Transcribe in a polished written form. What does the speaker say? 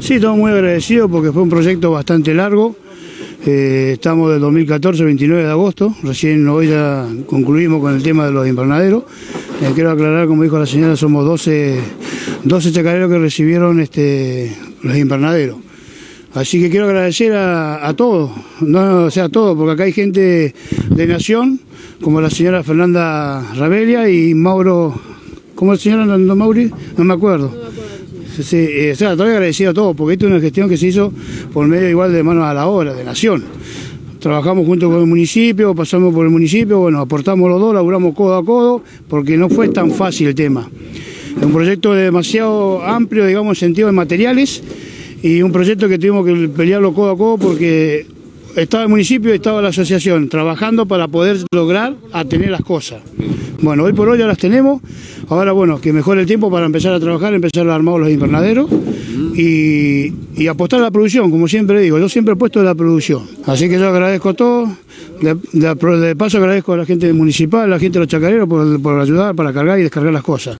Sí, estamos muy agradecidos porque fue un proyecto bastante largo. Estamos del 2014, 29 de agosto, recién hoy ya concluimos con el tema de los invernaderos. Quiero aclarar, como dijo la señora, somos 12 chacareros que recibieron los invernaderos. Así que quiero agradecer a todos, no, o sea, a todos, porque acá hay gente de Nación, como la señora Fernanda Rabelia y Mauro, ¿cómo es la señora Mauri? No me acuerdo. Sí, o sea, estoy agradecido a todos, porque esta es una gestión que se hizo por medio igual de manos a la obra, de Nación. Trabajamos junto con el municipio, pasamos por el municipio, bueno, aportamos los dos, laburamos codo a codo, porque no fue tan fácil el tema. Es un proyecto demasiado amplio, digamos, en sentido de materiales, y un proyecto que tuvimos que pelearlo codo a codo porque estaba el municipio y estaba la asociación trabajando para poder lograr tener las cosas. Bueno, hoy por hoy ya las tenemos, ahora bueno, que mejore el tiempo para empezar a trabajar, empezar a armar los invernaderos y apostar a la producción, como siempre digo, yo siempre he puesto la producción. Así que yo agradezco a todos, de paso agradezco a la gente municipal, a la gente de los chacareros por ayudar para cargar y descargar las cosas.